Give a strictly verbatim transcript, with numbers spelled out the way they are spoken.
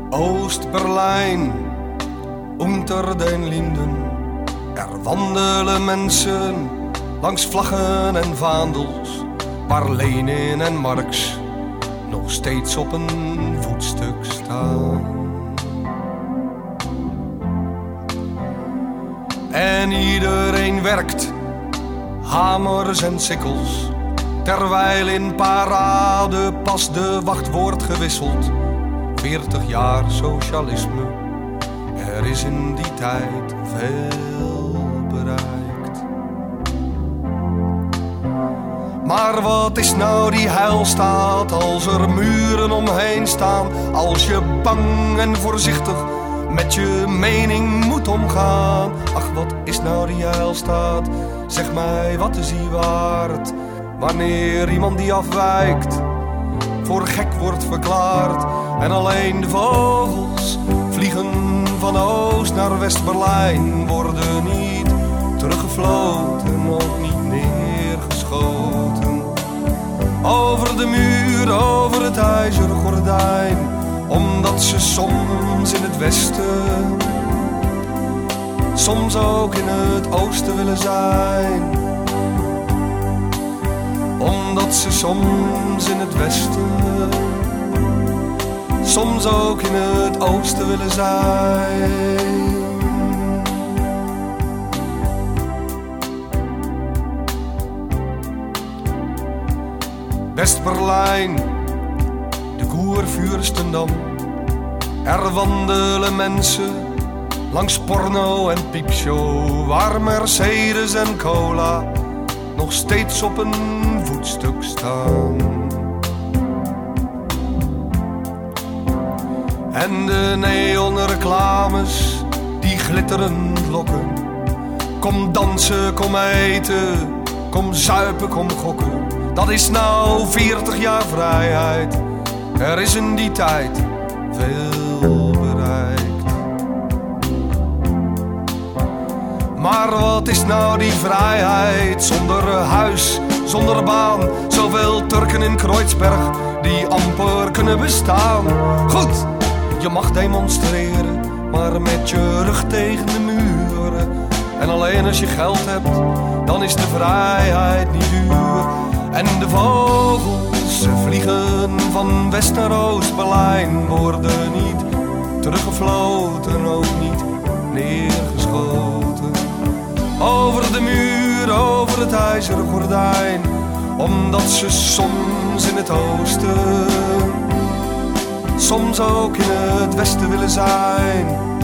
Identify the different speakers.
Speaker 1: Oost-Berlijn, unter den Linden. Er wandelen mensen langs vlaggen en vaandels, waar Lenin en Marx nog steeds op een voetstuk staan. En iedereen werkt, hamers en sikkels, terwijl in parade pas de wacht wordt gewisseld. Veertig jaar socialisme, er is in die tijd veel bereikt. Maar wat is nou die heilstaat als er muren omheen staan, als je bang en voorzichtig met je mening moet omgaan? Ach, wat is nou die heilstaat? Zeg mij, wat is die waard? Wanneer iemand die afwijkt voor gek wordt verklaard en alleen de vogels vliegen van Oost naar West-Berlijn, worden niet teruggefloten, ook niet neergeschoten. Over de muur, over het ijzeren gordijn, omdat ze soms in het westen, soms ook in het oosten willen zijn. Omdat ze soms in het westen, soms ook in het oosten willen zijn. West-Berlijn, de Kurfürstendamm. Er wandelen mensen langs porno en piepshow, waar Mercedes en cola nog steeds op een voetstuk staan. En de neonreclames die glitterend lokken. Kom dansen, kom eten, kom zuipen, kom gokken. Dat is nou veertig jaar vrijheid. Er is in die tijd veel bereikt. Maar wat is nou die vrijheid zonder huis, zonder baan? Zoveel Turken in Kreuzberg die amper kunnen bestaan. Goed, je mag demonstreren, maar met je rug tegen de muren. En alleen als je geld hebt, dan is de vrijheid niet duur. En de vogels, ze vliegen van West naar Oost-Berlijn, worden niet teruggefloten, ook niet neergeschoten. Over de muur, over het ijzeren gordijn, omdat ze soms in het oosten, soms ook in het westen willen zijn.